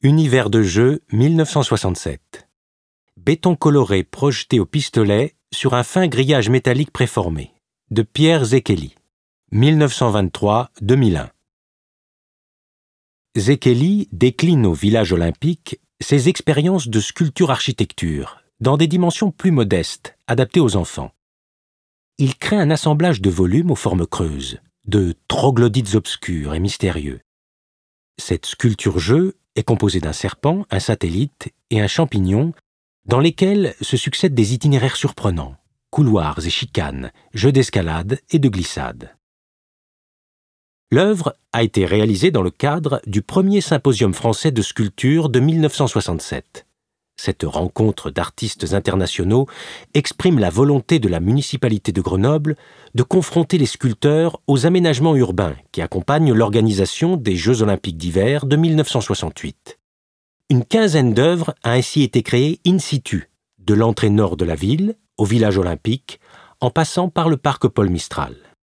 Univers de jeu 1967. Béton coloré projeté au pistolet sur un fin grillage métallique préformé. De Pierre Zekeli. 1923-2001. Zekeli décline au village olympique ses expériences de sculpture-architecture dans des dimensions plus modestes, adaptées aux enfants. Il crée un assemblage de volumes aux formes creuses, de troglodytes obscurs et mystérieux. Cette sculpture-jeu est composée d'un serpent, un satellite et un champignon dans lesquels se succèdent des itinéraires surprenants, couloirs et chicanes, jeux d'escalade et de glissade. L'œuvre a été réalisée dans le cadre du premier symposium français de sculpture de 1967. Cette rencontre d'artistes internationaux exprime la volonté de la municipalité de Grenoble de confronter les sculpteurs aux aménagements urbains qui accompagnent l'organisation des Jeux olympiques d'hiver de 1968. Une quinzaine d'œuvres a ainsi été créée in situ, de l'entrée nord de la ville au village olympique, en passant par le parc Paul Mistral.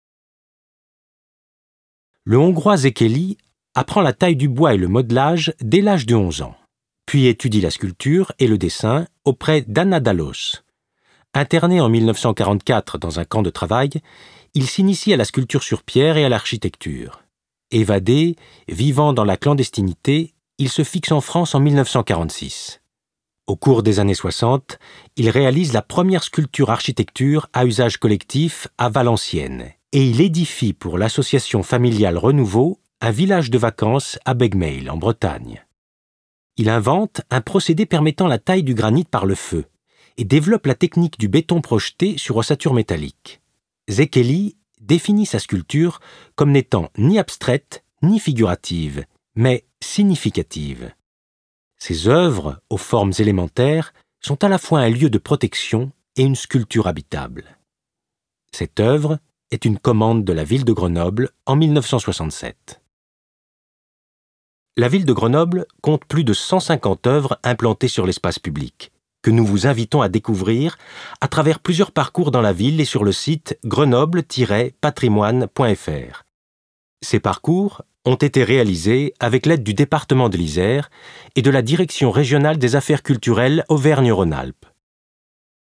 Le Hongrois Zekeli apprend la taille du bois et le modelage dès l'âge de 11 ans. Puis étudie la sculpture et le dessin auprès d'Anna Dallos. Interné en 1944 dans un camp de travail, il s'initie à la sculpture sur pierre et à l'architecture. Évadé, vivant dans la clandestinité, il se fixe en France en 1946. Au cours des années 60, il réalise la première sculpture-architecture à usage collectif à Valenciennes et il édifie pour l'association familiale Renouveau un village de vacances à Begmail, en Bretagne. Il invente un procédé permettant la taille du granit par le feu et développe la technique du béton projeté sur ossature métallique. Zekeli définit sa sculpture comme n'étant ni abstraite ni figurative, mais significative. Ses œuvres, aux formes élémentaires, sont à la fois un lieu de protection et une sculpture habitable. Cette œuvre est une commande de la ville de Grenoble en 1967. La ville de Grenoble compte plus de 150 œuvres implantées sur l'espace public, que nous vous invitons à découvrir à travers plusieurs parcours dans la ville et sur le site grenoble-patrimoine.fr. Ces parcours ont été réalisés avec l'aide du département de l'Isère et de la Direction régionale des affaires culturelles Auvergne-Rhône-Alpes.